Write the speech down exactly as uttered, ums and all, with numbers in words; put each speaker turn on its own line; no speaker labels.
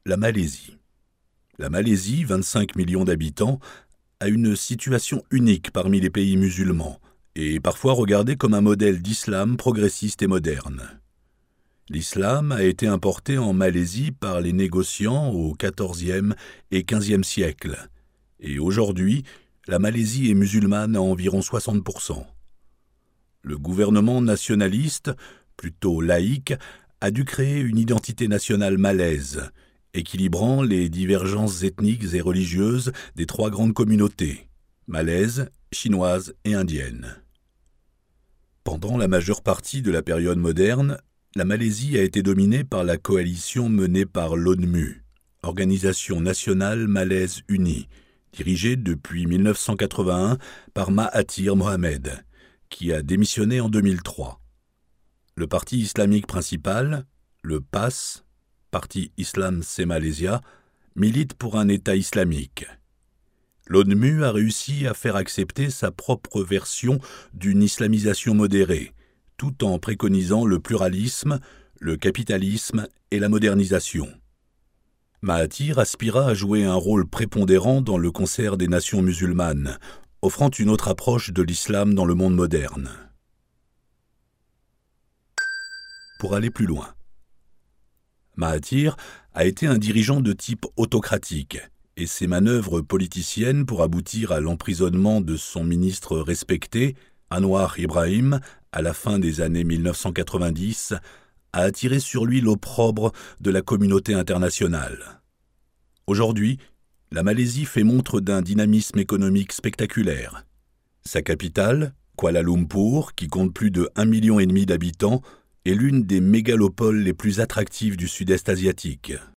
La Malaisie. La Malaisie, vingt-cinq millions d'habitants, a une situation unique parmi les pays musulmans et est parfois regardée comme un modèle d'islam progressiste et moderne. L'islam a été importé en Malaisie par les négociants au quatorzième et quinzième siècle, et aujourd'hui, la Malaisie est musulmane à environ soixante pour cent. Le gouvernement nationaliste, plutôt laïque, a dû créer une identité nationale malaise, équilibrant les divergences ethniques et religieuses des trois grandes communautés, malaise, chinoise et indienne. Pendant la majeure partie de la période moderne, la Malaisie a été dominée par la coalition menée par l'ONMU, Organisation nationale malaise unie, dirigée depuis mille neuf cent quatre-vingt-un par Mahathir Mohamed, qui a démissionné en deux mille trois. Le parti islamique principal, le P A S, Parti Islam c'est Malaysia, milite pour un État islamique. L'ONMU a réussi à faire accepter sa propre version d'une islamisation modérée, tout en préconisant le pluralisme, le capitalisme et la modernisation. Mahathir aspira à jouer un rôle prépondérant dans le concert des nations musulmanes, offrant une autre approche de l'islam dans le monde moderne. Pour aller plus loin, Mahathir a été un dirigeant de type autocratique, et ses manœuvres politiciennes pour aboutir à l'emprisonnement de son ministre respecté, Anwar Ibrahim, à la fin des années mille neuf cent quatre-vingt-dix, a attiré sur lui l'opprobre de la communauté internationale. Aujourd'hui, la Malaisie fait montre d'un dynamisme économique spectaculaire. Sa capitale, Kuala Lumpur, qui compte plus de un million et demi d'habitants, est l'une des mégalopoles les plus attractives du sud-est asiatique.